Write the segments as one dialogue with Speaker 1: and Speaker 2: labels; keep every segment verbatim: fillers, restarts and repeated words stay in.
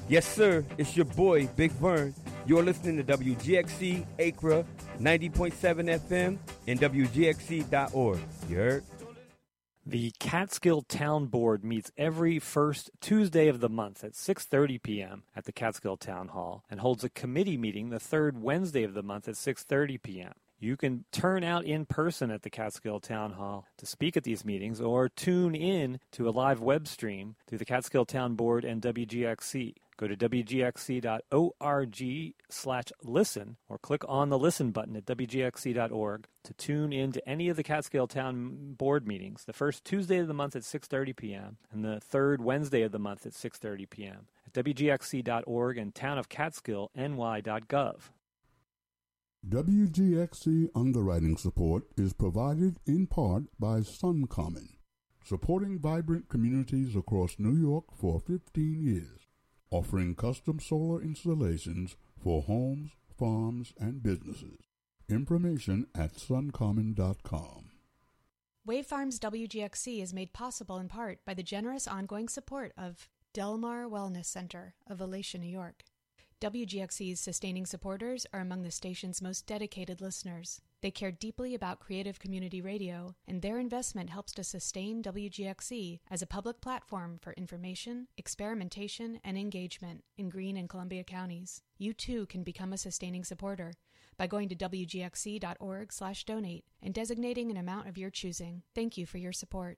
Speaker 1: Yes, sir. It's your boy, Big Vern. You're listening to W G X C Acra ninety point seven F M and W G X C dot org. You heard?
Speaker 2: The Catskill Town Board meets every first Tuesday of the month at six thirty p.m. at the Catskill Town Hall and holds a committee meeting the third Wednesday of the month at six thirty p.m. You can turn out in person at the Catskill Town Hall to speak at these meetings or tune in to a live web stream through the Catskill Town Board and W G X C. Go to W G X C dot org slash listen or click on the listen button at W G X C dot org to tune in to any of the Catskill Town Board meetings, the first Tuesday of the month at six thirty p.m. and the third Wednesday of the month at six thirty p.m. at W G X C dot org and town of catskill N Y dot gov.
Speaker 3: W G X C underwriting support is provided in part by SunCommon, supporting vibrant communities across New York for fifteen years. Offering custom solar installations for homes, farms, and businesses. Information at suncommon dot com.
Speaker 4: Wave Farms W G X C is made possible in part by the generous ongoing support of Delmar Wellness Center of Alatia, New York. W G X C's sustaining supporters are among the station's most dedicated listeners. They care deeply about creative community radio, and their investment helps to sustain W G X C as a public platform for information, experimentation, and engagement in Greene and Columbia counties. You too can become a sustaining supporter by going to W G X C dot org slash donate and designating an amount of your choosing. Thank you for your support.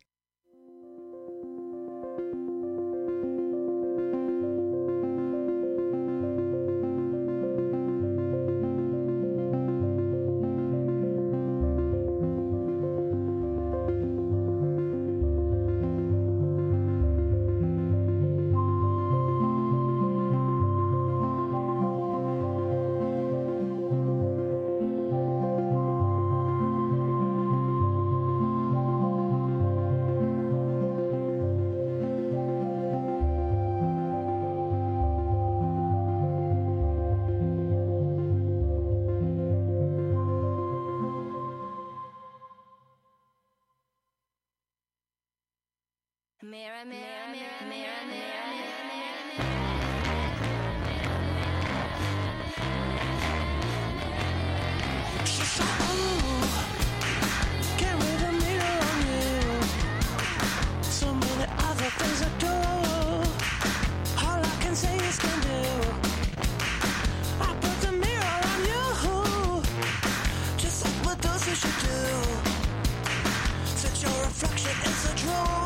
Speaker 5: Mirror, mirror, mirror, mirror, mirror,
Speaker 6: She's so cool. Get rid of mirror on you. So many other things I do. All I can say is can do. I put the mirror on you. Just like what those who should do. Since your reflection is a drone.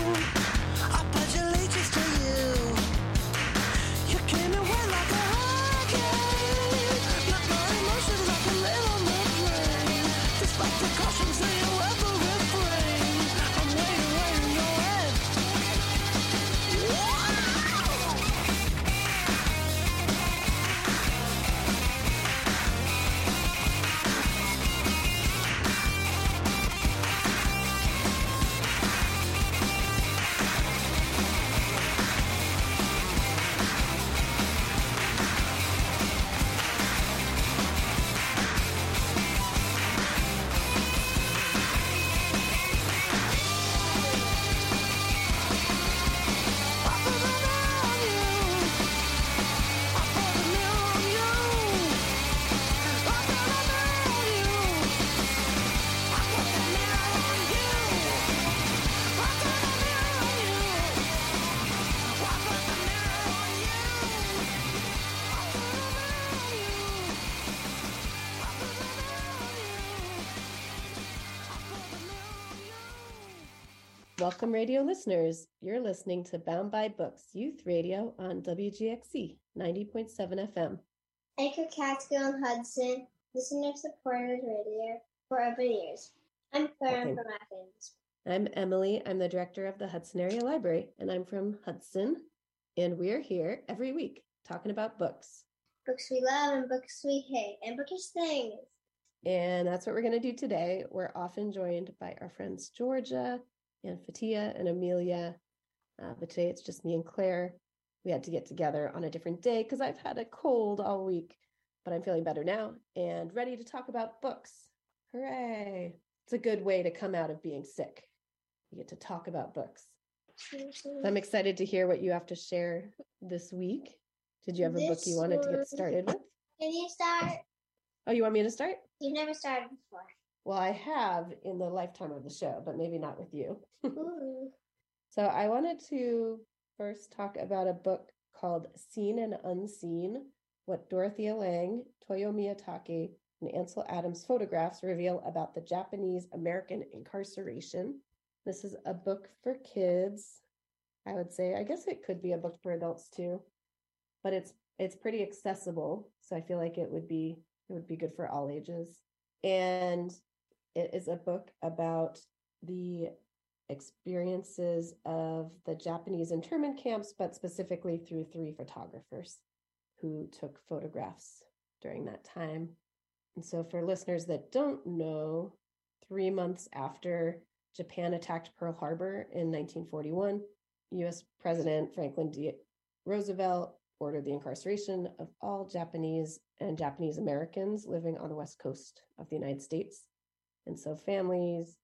Speaker 7: Welcome, radio listeners. You're listening to Bound by Books Youth Radio on W G X C ninety point seven F M.
Speaker 8: Anchor Catskill and Hudson, listener supporters radio for over years. I'm Claire, I'm from Athens.
Speaker 7: I'm Emily. I'm the director of the Hudson Area Library, and I'm from Hudson. And we're here every week talking about books.
Speaker 8: Books we love and books we hate, and bookish things.
Speaker 7: And that's what we're going to do today. We're often joined by our friends Georgia and Fatia and Amelia. Uh, but today it's just me and Claire. We had to get together on a different day because I've had a cold all week, but I'm feeling better now and ready to talk about books. Hooray. It's a good way to come out of being sick. You get to talk about books. Mm-hmm. I'm excited to hear what you have to share this week. Did you have a book you
Speaker 8: This
Speaker 7: wanted to get
Speaker 8: one-
Speaker 7: started with?
Speaker 8: Can you start?
Speaker 7: Oh, you want me to start?
Speaker 8: You've never started before.
Speaker 7: Well, I have in the lifetime of the show, but maybe not with you.
Speaker 8: Ooh.
Speaker 7: So I wanted to first talk about a book called Seen and Unseen, What Dorothea Lange, Toyo Miyatake, and Ansel Adams photographs reveal about the Japanese American incarceration. This is a book for kids. I would say, I guess it could be a book for adults too, but it's it's pretty accessible. So I feel like it would be it would be good for all ages. And it is a book about the experiences of the Japanese internment camps, but specifically through three photographers who took photographs during that time. And so for listeners that don't know, three months after Japan attacked Pearl Harbor in nineteen forty-one, U S President Franklin D. Roosevelt ordered the incarceration of all Japanese and Japanese Americans living on the West Coast of the United States. And so families,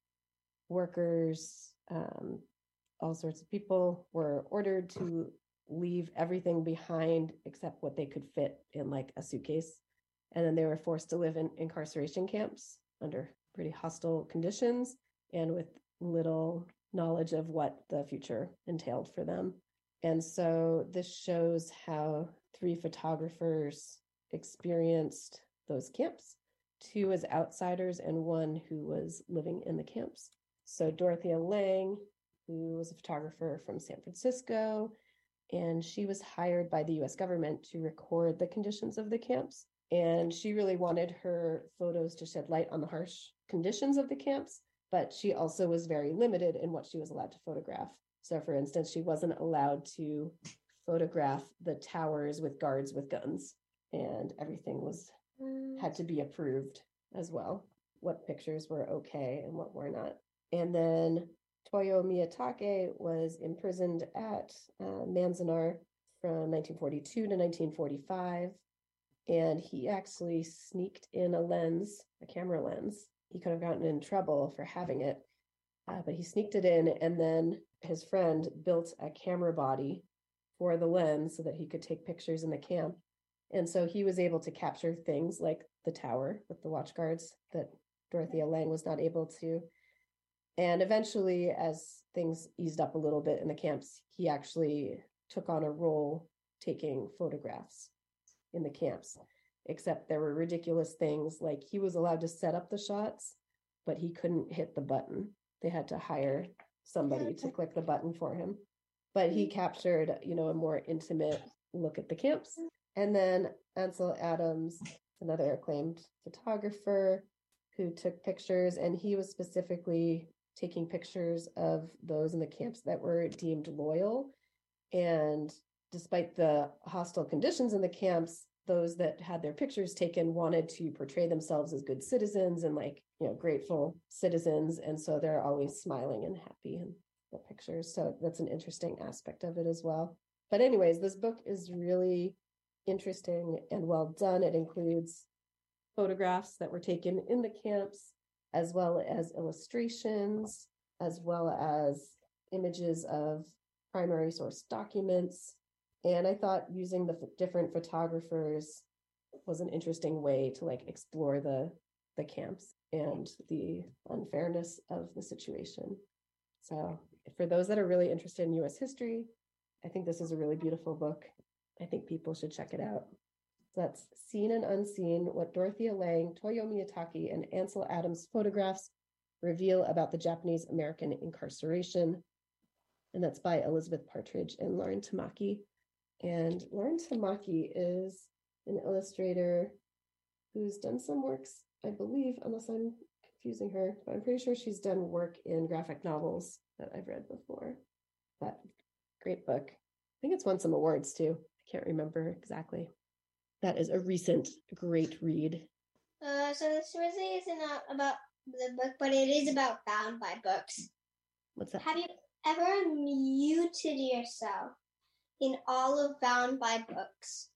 Speaker 7: workers, um, all sorts of people were ordered to leave everything behind except what they could fit in like a suitcase. And then they were forced to live in incarceration camps under pretty hostile conditions and with little knowledge of what the future entailed for them. And so this shows how three photographers experienced those camps, two as outsiders and one who was living in the camps. So Dorothea Lange, who was a photographer from San Francisco, and she was hired by the U S government to record the conditions of the camps. And she really wanted her photos to shed light on the harsh conditions of the camps, but she also was very limited in what she was allowed to photograph. So for instance, she wasn't allowed to photograph the towers with guards with guns, and everything was had to be approved as well, what pictures were okay and what were not. And then Toyo Miyatake was imprisoned at uh, Manzanar from nineteen forty-two to nineteen forty-five. And he actually sneaked in a lens, a camera lens. He could have gotten in trouble for having it, uh, but he sneaked it in. And then his friend built a camera body for the lens so that he could take pictures in the camp. And so he was able to capture things like the tower with the watch guards that Dorothea Lange was not able to. And eventually, as things eased up a little bit in the camps, he actually took on a role taking photographs in the camps, except there were ridiculous things like he was allowed to set up the shots, but he couldn't hit the button. They had to hire somebody to click the button for him. But he captured, you know, a more intimate look at the camps. And then Ansel Adams, another acclaimed photographer who took pictures, and he was specifically taking pictures of those in the camps that were deemed loyal. And despite the hostile conditions in the camps, those that had their pictures taken wanted to portray themselves as good citizens and like, you know, grateful citizens. And so they're always smiling and happy in the pictures. So that's an interesting aspect of it as well. But anyways, this book is really interesting and well done. It includes photographs that were taken in the camps, as well as illustrations, as well as images of primary source documents. And I thought using the f- different photographers was an interesting way to like explore the the camps and the unfairness of the situation. So for those that are really interested in U S history, I think this is a really beautiful book. I think people should check it out. So that's Seen and Unseen, What Dorothea Lange, Toyo Miyatake, and Ansel Adams photographs reveal about the Japanese American incarceration. And that's by Elizabeth Partridge and Lauren Tamaki. And Lauren Tamaki is an illustrator who's done some works, I believe, unless I'm confusing her, but I'm pretty sure she's done work in graphic novels that I've read before. But great book. I think it's won some awards too. I can't remember exactly. That is a recent great read.
Speaker 8: Uh, so this really isn't about the book, but it is about Bound by Books.
Speaker 7: What's that?
Speaker 8: Have you ever muted yourself in all of Bound by Books?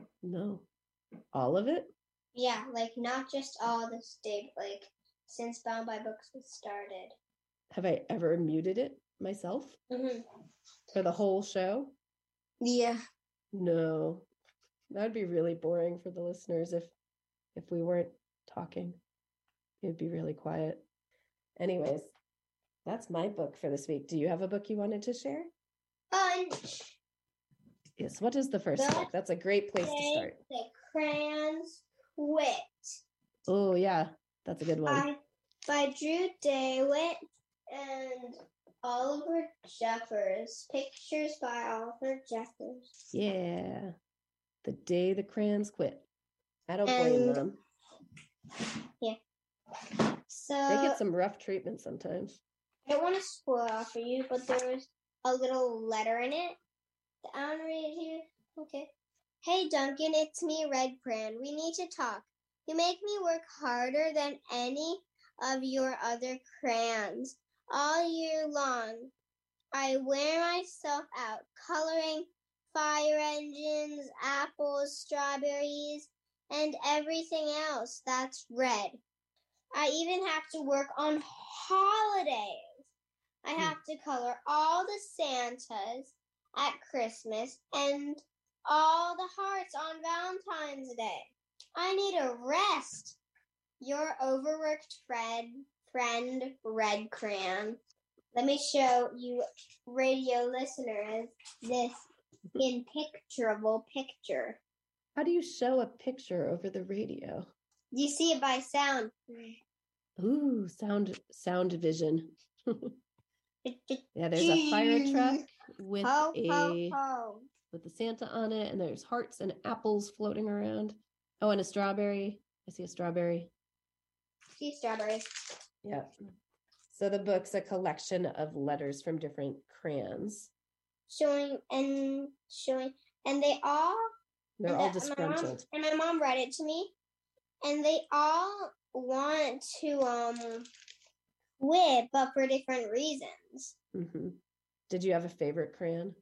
Speaker 7: No. All of it?
Speaker 8: Yeah, like not just all this date, like since Bound by Books was started.
Speaker 7: Have I ever muted it myself?
Speaker 8: Mm-hmm.
Speaker 7: For the whole show?
Speaker 8: Yeah.
Speaker 7: No. That would be really boring for the listeners if if we weren't talking. It'd be really quiet. Anyways, that's my book for this week. Do you have a book you wanted to share?
Speaker 8: Bunch.
Speaker 7: Yes. What is the first
Speaker 8: The
Speaker 7: book? That's a great place to start.
Speaker 8: The Crayons Wit.
Speaker 7: Oh, yeah. That's a good one.
Speaker 8: By, by Drew Dawitt and Oliver Jeffers. Pictures by Oliver Jeffers.
Speaker 7: Yeah. The Day the Crayons Quit. I don't blame
Speaker 8: And-
Speaker 7: them.
Speaker 8: Yeah. So
Speaker 7: They get some rough treatment sometimes.
Speaker 8: I don't want to spoil it for you, but there was a little letter in it. I want to read it to you. Okay. Hey, Duncan, it's me, Red Crayon. We need to talk. You make me work harder than any of your other crayons all year long. I wear myself out coloring fire engines, apples, strawberries, and everything else that's red. I even have to work on holidays. I have to color all the Santas at Christmas and all the hearts on Valentine's Day. I need a rest. Your overworked friend, friend, Red Crayon. Let me show you, radio listeners, this in picturable picture.
Speaker 7: How do you show a picture over the radio?
Speaker 8: You see it by sound.
Speaker 7: Ooh, sound sound vision. Yeah, there's a fire truck with
Speaker 8: Ho,
Speaker 7: a
Speaker 8: ho, ho.
Speaker 7: with the Santa on it, and there's hearts and apples floating around. Oh, and a strawberry. I see a strawberry.
Speaker 8: See strawberries.
Speaker 7: Yeah. So the book's a collection of letters from different crayons.
Speaker 8: Showing and showing, and they all.
Speaker 7: They're
Speaker 8: and
Speaker 7: all
Speaker 8: the-
Speaker 7: disgruntled.
Speaker 8: And my, mom, and my mom read it to me, and they all want to um quit, but for different reasons.
Speaker 7: hmm Did you have a favorite crayon?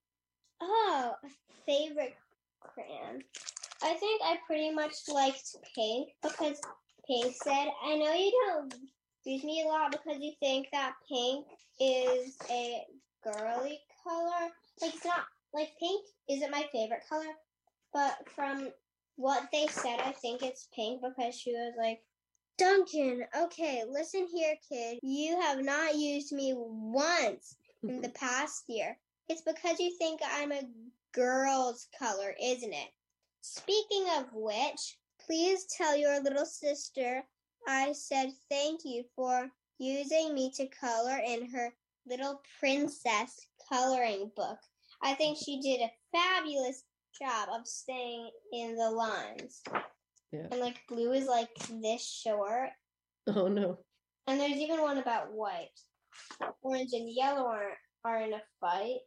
Speaker 8: Oh, a favorite crayon. I think I pretty much liked pink because Pink said, I know you don't use me a lot because you think that pink is a girly color. Like, it's not, like, pink isn't my favorite color, but from what they said, I think it's pink because she was like, Duncan, okay, listen here, kid. You have not used me once in the past year. It's because you think I'm a girl's color, isn't it? Speaking of which, please tell your little sister I said thank you for using me to color in her little princess coloring book. I think she did a fabulous job of staying in the lines.
Speaker 7: Yeah.
Speaker 8: And like blue is like this short.
Speaker 7: Oh no.
Speaker 8: And there's even one about white. Orange and yellow are, are in a fight.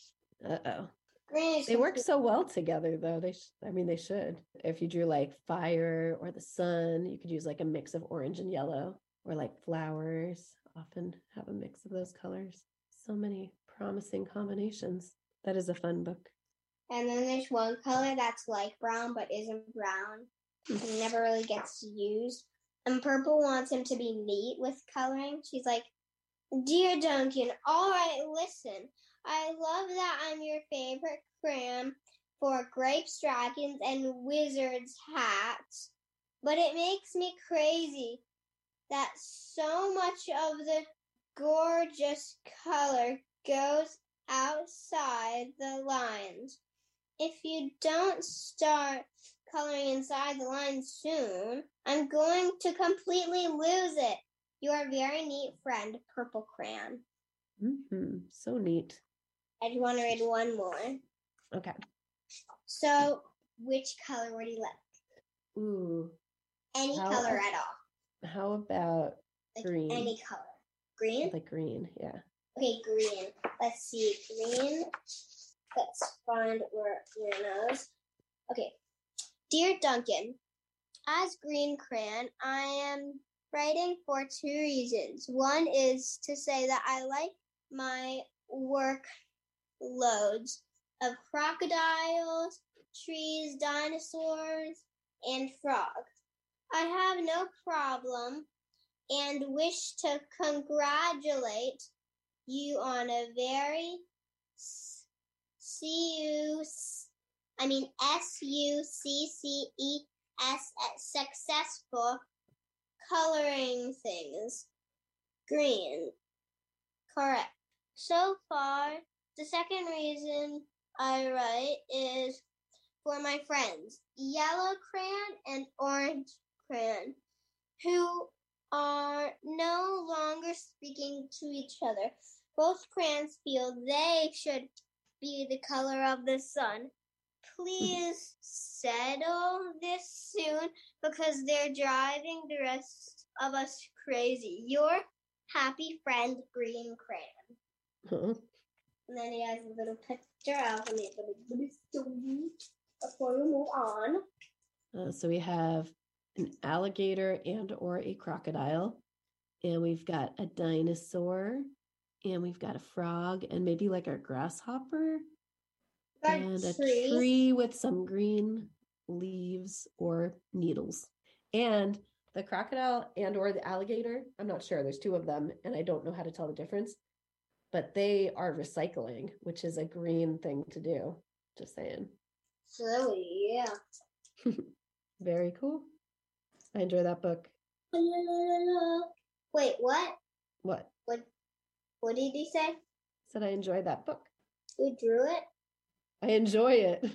Speaker 7: Uh-oh.
Speaker 8: Green is
Speaker 7: They work so well together, though. They, sh- I mean, they should. If you drew like fire or the sun, you could use like a mix of orange and yellow, or like flowers. Often have a mix of those colors. So many promising combinations. That is a fun book.
Speaker 8: And then there's one color that's like brown but isn't brown. He never really gets used. And Purple wants him to be neat with coloring. She's like, Dear Duncan, all right, listen. I love that I'm your favorite crayon for grapes, dragons, and wizards' hats. But it makes me crazy that so much of the gorgeous color goes outside the lines. If you don't start coloring inside the lines soon, I'm going to completely lose it. Your very neat friend, Purple Crayon.
Speaker 7: Mm-hmm. So neat.
Speaker 8: I just want to read one more.
Speaker 7: Okay.
Speaker 8: So, which color would you like?
Speaker 7: Ooh.
Speaker 8: Any
Speaker 7: How-
Speaker 8: color at all.
Speaker 7: How about
Speaker 8: Like
Speaker 7: green?
Speaker 8: any color. Green?
Speaker 7: Like green, yeah.
Speaker 8: Okay, green. Let's see. Green. Let's find where green is. Okay. Dear Duncan, as Green Crayon, I am writing for two reasons. One is to say that I like my work loads of crocodiles, trees, dinosaurs, and frogs. I have no problem and wish to congratulate you on a very s- see you s- I mean S U C C E S, successful coloring things. Green. Correct. So far, the second reason I write is for my friends, Yellow Crayon and Orange Crayon, who are no longer speaking to each other. Both crayons feel they should be the color of the sun. Please settle this soon because they're driving the rest of us crazy. Your happy friend, Green Crayon.
Speaker 7: Huh.
Speaker 8: And then he has a little picture of me before we move on.
Speaker 7: Uh, so we have an alligator and or a crocodile, and we've got a dinosaur, and we've got a frog, and maybe like a grasshopper,
Speaker 8: Got
Speaker 7: and a
Speaker 8: trees.
Speaker 7: tree with some green leaves or needles. And the crocodile and or the alligator, I'm not sure, there's two of them, and I don't know how to tell the difference, but they are recycling, which is a green thing to do. Just saying.
Speaker 8: So, yeah.
Speaker 7: Very cool. I enjoy that book.
Speaker 8: Wait, what?
Speaker 7: What?
Speaker 8: What What did he say?
Speaker 7: Said I enjoy that book.
Speaker 8: You drew it?
Speaker 7: I enjoy it.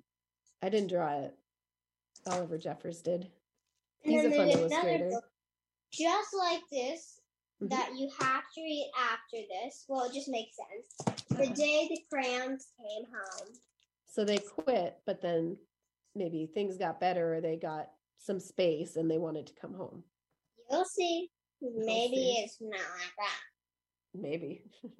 Speaker 7: I didn't draw it. Oliver Jeffers did. He's
Speaker 8: And
Speaker 7: a
Speaker 8: then
Speaker 7: fun
Speaker 8: there's another
Speaker 7: illustrator.
Speaker 8: book just like this
Speaker 7: Mhm.
Speaker 8: that you have to read after this. Well, it just makes sense. The day the crayons came home.
Speaker 7: So they quit, but then maybe things got better or they got some space and they wanted to come home.
Speaker 8: You'll see. Maybe
Speaker 7: see.
Speaker 8: it's not like that.
Speaker 7: Maybe.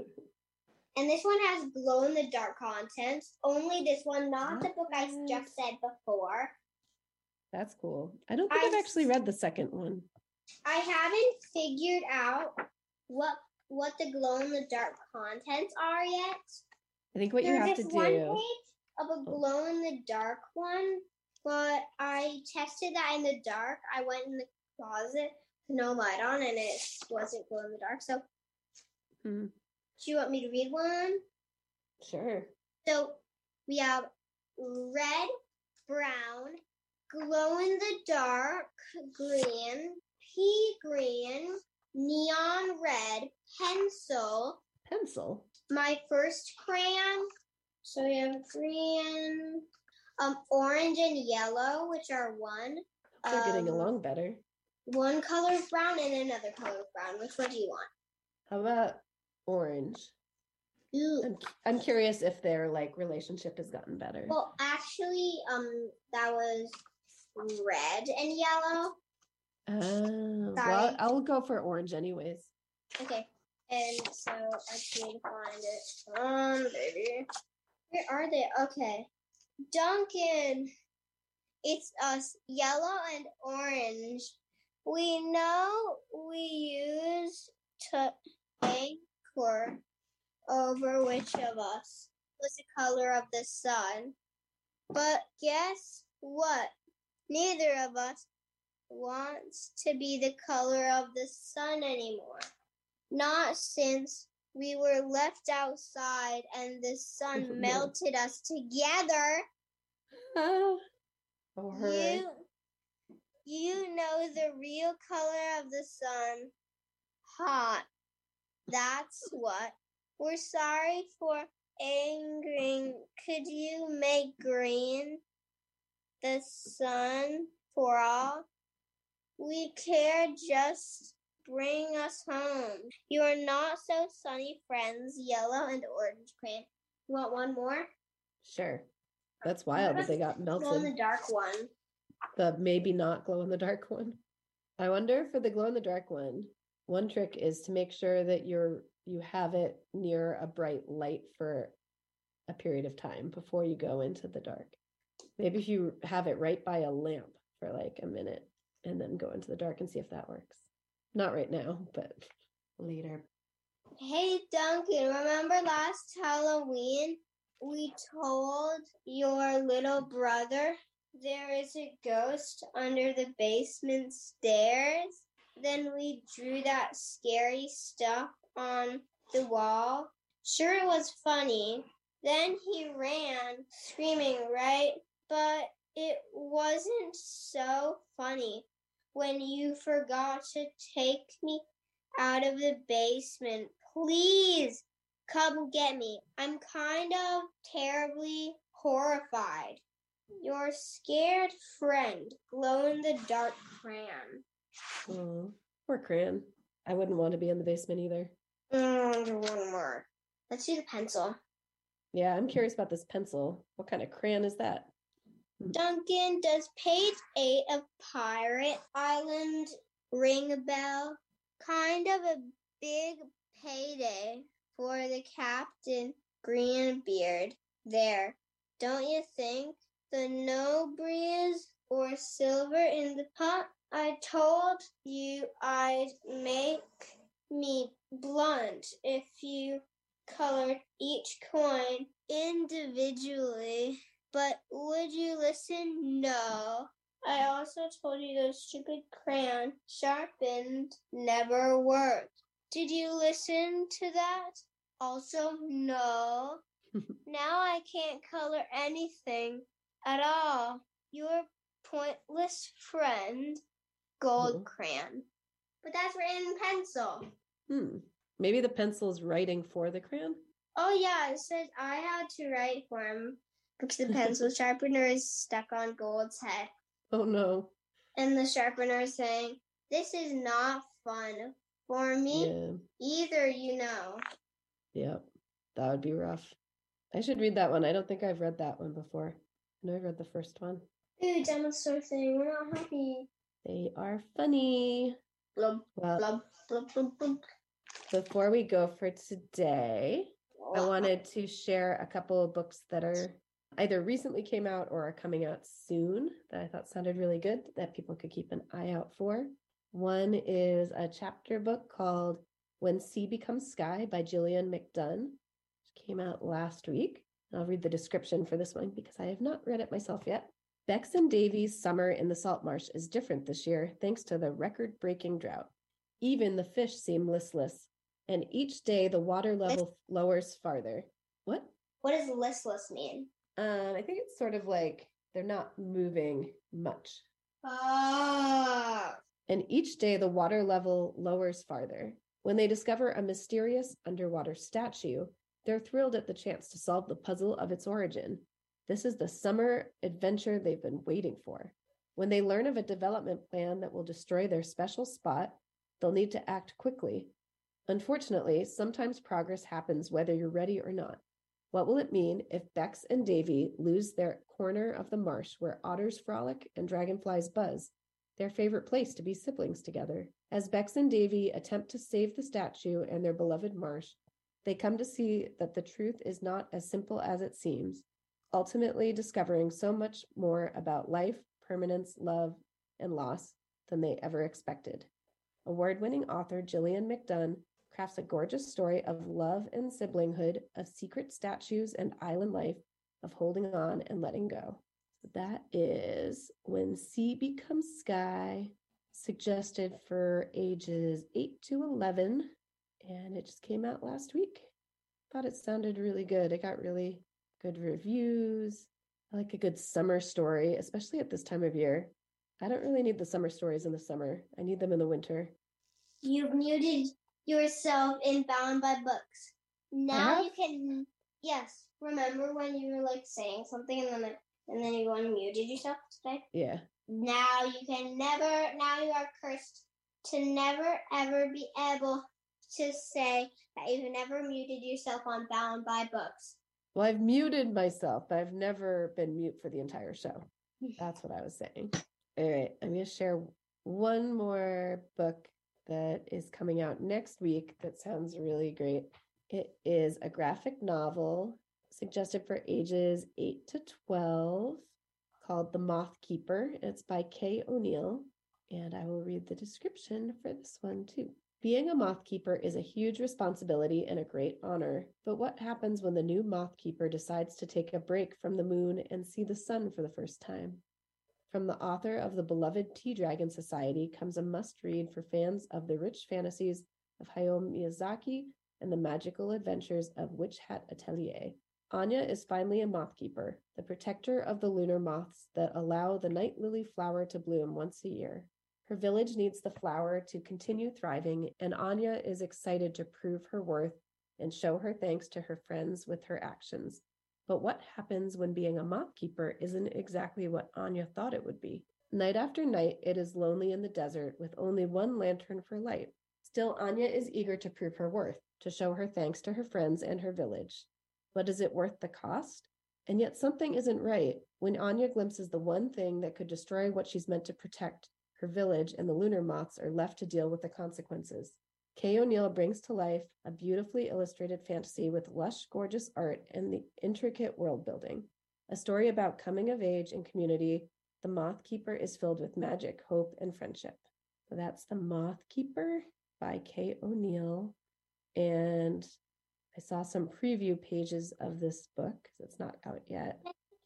Speaker 8: And this one has glow in the dark content. Only this one, not the book I just said before.
Speaker 7: That's cool. I don't think
Speaker 8: I-
Speaker 7: I've actually read the second one.
Speaker 8: I haven't figured out what what the glow in the dark contents are yet.
Speaker 7: I think what you
Speaker 8: There's
Speaker 7: have to
Speaker 8: this one
Speaker 7: do.
Speaker 8: page of a glow in the dark one, but I tested that in the dark. I went in the closet with no light on, and it wasn't glow in the dark. So,
Speaker 7: Hmm.
Speaker 8: do you want me to read one?
Speaker 7: Sure.
Speaker 8: So we have red, brown, glow in the dark, green, pea green, neon red, pencil,
Speaker 7: Pencil.
Speaker 8: my first crayon. So we have green, um, orange and yellow, which are one.
Speaker 7: They're getting
Speaker 8: Um,
Speaker 7: along better.
Speaker 8: One color of brown and another color of brown. Which one do you want?
Speaker 7: How about orange?
Speaker 8: Ooh.
Speaker 7: I'm, I'm curious if their like relationship has gotten better.
Speaker 8: Well, actually, um, that was red and yellow.
Speaker 7: Oh,
Speaker 8: Sorry.
Speaker 7: well, I'll go for orange anyways.
Speaker 8: Okay, and so I just need to find it. Um, baby, where are they? Okay, Duncan. It's us, yellow and orange. We know we use to anchor over which of us was the color of the sun. But guess what? Neither of us wants to be the color of the sun anymore. Not since we were left outside and the sun melted us together.
Speaker 7: Ah. Oh, her.
Speaker 8: You, you know the real color of the sun. Hot. That's what. We're sorry for angering. Could you make green the sun for all? We care, just bring us home. You are not so sunny friends, yellow and orange crayon. You want one more?
Speaker 7: Sure. That's wild that they got
Speaker 8: Glow in the
Speaker 7: melted.
Speaker 8: dark one.
Speaker 7: The maybe not glow in the dark one. I wonder for the glow in the dark one, one trick is to make sure that you're you have it near a bright light for a period of time before you go into the dark. Maybe if you have it right by a lamp for like a minute and then go into the dark and see if that works. Not right now, but later.
Speaker 8: Hey, Duncan, remember last Halloween we told your little brother there is a ghost under the basement stairs? Then we drew that scary stuff on the wall. Sure, it was funny. Then he ran, screaming, right? But it wasn't so funny when you forgot to take me out of the basement. Please come get me. I'm kind of terribly horrified. Your scared friend, glow-in-the-dark Cran.
Speaker 7: Oh, poor Cran. I wouldn't want to be in the basement either.
Speaker 8: Mm, one more. Let's do the pencil.
Speaker 7: Yeah, I'm curious about this pencil. What kind of crayon is that?
Speaker 8: Duncan, does page eight of Pirate Island ring a bell? Kind of a big payday for the Captain Greenbeard there, don't you think? The no breeze or silver in the pot? I told you I'd make me blunt if you colored each coin individually. But would you listen? No. I also told you those stupid crayons sharpened never worked. Did you listen to that? Also, no. Now I can't color anything at all. Your pointless friend, Gold
Speaker 7: Hmm.
Speaker 8: Crayon. But that's written in pencil.
Speaker 7: Hmm. Maybe the pencil's writing for the crayon?
Speaker 8: Oh yeah, it said I had to write for him because the pencil sharpener is stuck on Gold's head.
Speaker 7: Oh no.
Speaker 8: And the sharpener is saying, this is not fun for me
Speaker 7: Yeah.
Speaker 8: either, you know.
Speaker 7: Yep. That would be rough. I should read that one. I don't think I've read that one before. I know I read the first one.
Speaker 8: Ooh, Dumbledore saying we're not happy.
Speaker 7: They are funny.
Speaker 8: Blub,
Speaker 7: Well,
Speaker 8: blub, blub, blub, blub.
Speaker 7: before we go for today, I wanted to share a couple of books that are either recently came out or are coming out soon that I thought sounded really good that people could keep an eye out for. One is a chapter book called When Sea Becomes Sky by Gillian McDunn, which came out last week. I'll read the description for this one because I have not read it myself yet. Bex and Davy's summer in the salt marsh is different this year thanks to the record-breaking drought. Even the fish seem listless, and each day the water level lowers farther. What?
Speaker 8: What does listless mean?
Speaker 7: Um, I think it's sort of like they're not moving much.
Speaker 8: Ah.
Speaker 7: And each day the water level lowers farther. When they discover a mysterious underwater statue, they're thrilled at the chance to solve the puzzle of its origin. This is the summer adventure they've been waiting for. When they learn of a development plan that will destroy their special spot, they'll need to act quickly. Unfortunately, sometimes progress happens whether you're ready or not. What will it mean if Bex and Davy lose their corner of the marsh where otters frolic and dragonflies buzz, their favorite place to be siblings together? As Bex and Davy attempt to save the statue and their beloved marsh, they come to see that the truth is not as simple as it seems, ultimately discovering so much more about life, permanence, love, and loss than they ever expected. Award-winning author Gillian McDunn crafts a gorgeous story of love and siblinghood, of secret statues and island life, of holding on and letting go. So that is When Sea Becomes Sky, suggested for ages eight to eleven, and it just came out last week. Thought it sounded really good. It got really good reviews. I like a good summer story, especially at this time of year. I don't really need the summer stories in the summer. I need them in the winter.
Speaker 8: You've muted yourself in Bound by Books. Now
Speaker 7: have?
Speaker 8: you can, yes, remember when you were like saying something and then it, and then you unmuted yourself today?
Speaker 7: Yeah.
Speaker 8: Now you can never, now you are cursed to never ever be able to say that you've never muted yourself on Bound by Books.
Speaker 7: Well, I've muted myself, but I've never been mute for the entire show. That's what I was saying. All right, I'm going to share one more book that is coming out next week that sounds really great. It is a graphic novel suggested for ages eight to twelve called The Moth Keeper. It's by Kay O'Neill, and I will read the description for this one too. Being a moth keeper is a huge responsibility and a great honor, but what happens when the new moth keeper decides to take a break from the moon and see the sun for the first time? From the author of the beloved Tea Dragon Society comes a must-read for fans of the rich fantasies of Hayao Miyazaki and the magical adventures of Witch Hat Atelier. Anya is finally a moth keeper, the protector of the lunar moths that allow the night lily flower to bloom once a year. Her village needs the flower to continue thriving, and Anya is excited to prove her worth and show her thanks to her friends with her actions. But what happens when being a moth keeper isn't exactly what Anya thought it would be? Night after night, it is lonely in the desert with only one lantern for light. Still, Anya is eager to prove her worth, to show her thanks to her friends and her village. But is it worth the cost? And yet something isn't right when Anya glimpses the one thing that could destroy what she's meant to protect. Her village and the lunar moths are left to deal with the consequences. Kay O'Neill brings to life a beautifully illustrated fantasy with lush, gorgeous art and the intricate world building. A story about coming of age and community, The Moth Keeper is filled with magic, hope, and friendship. So that's The Moth Keeper by Kay O'Neill. And I saw some preview pages of this book because it's not out yet.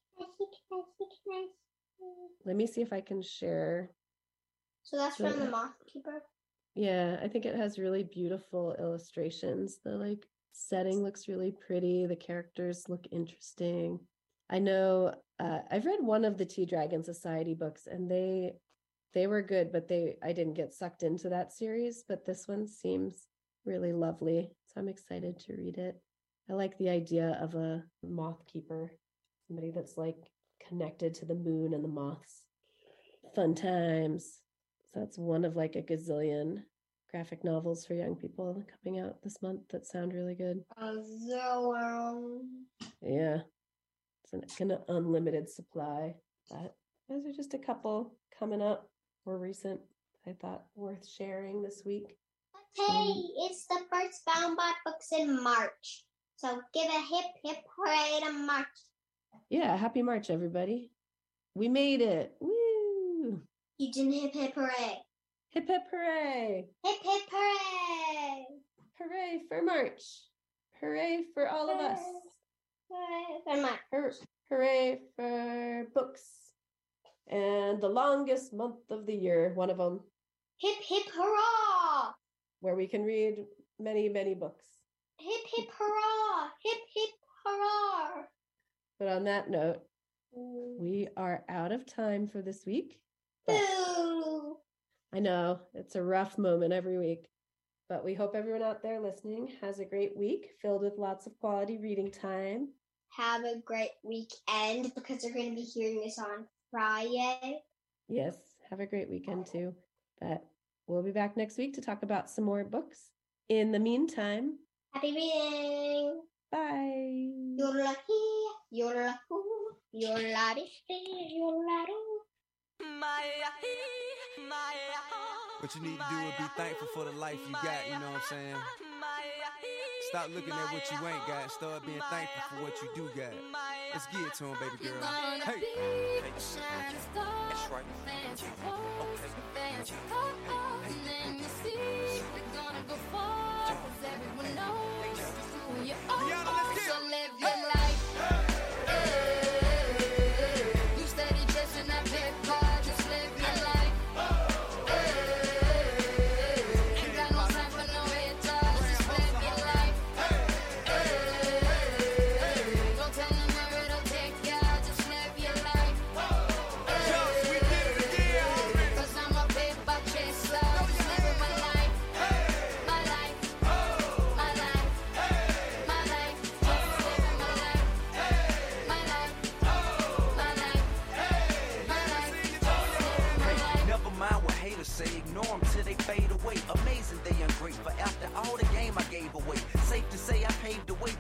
Speaker 7: Let me see if I can share.
Speaker 8: So that's from The Moth Keeper?
Speaker 7: Yeah, I think it has really beautiful illustrations. The like setting looks really pretty. The characters look interesting. I know uh, I've read one of the Tea Dragon Society books, and they they were good, but they I didn't get sucked into that series. But this one seems really lovely, so I'm excited to read it. I like the idea of a moth keeper, somebody that's like connected to the moon and the moths. Fun times. So that's one of like a gazillion graphic novels for young people coming out this month that sound really good.
Speaker 8: Uh, so,
Speaker 7: yeah, it's an, an unlimited supply. But those are just a couple coming up more recent I thought worth sharing this week.
Speaker 8: Hey, um, it's the first Bound by Books in March. So give a hip, hip hooray to March.
Speaker 7: Yeah, happy March, everybody. We made it. Woo!
Speaker 8: You didn't hip, hip hooray.
Speaker 7: Hip, hip hooray.
Speaker 8: Hip, hip hooray.
Speaker 7: Hooray for March. Hooray for all of us.
Speaker 8: Hooray for March.
Speaker 7: Hur- hooray for books. And the longest month of the year, one of them.
Speaker 8: Hip, hip hurrah.
Speaker 7: Where we can read many, many books.
Speaker 8: Hip, hip hurrah. Hip, hip hurrah.
Speaker 7: But on that note, we are out of time for this week.
Speaker 8: Boo.
Speaker 7: I know, it's a rough moment every week, but we hope everyone out there listening has a great week filled with lots of quality reading time.
Speaker 8: Have a great weekend because you're going to be hearing this on Friday.
Speaker 7: Yes, have a great weekend too. But we'll be back next week to talk about some more books. In the meantime,
Speaker 8: happy reading.
Speaker 7: Bye.
Speaker 8: Yola-hee, yola-hoo, yola-dee, yola-doo.
Speaker 1: What you need to do is be thankful for the life you got, you know what I'm saying? Stop looking at what you ain't got, start being thankful for what you do got. Let's get it to him, baby girl. Hey! Hey. That's right. Rihanna, let's get it!
Speaker 9: So live your life. You steady chasing that big car, just live your life. Ain't got no time for no haters, just live your life. Don't tell them where it'll take ya, just live your life.
Speaker 1: Yes, we did it again already.
Speaker 9: Cause I'm a paper chaser, just living my life. My life, my life, my life, just living my life. My life, my life, my life, just living my life.
Speaker 10: Never mind what haters say, ignore them till they fade away. Amazing they ungrateful after all the game I gave away. Safe to say I paved the way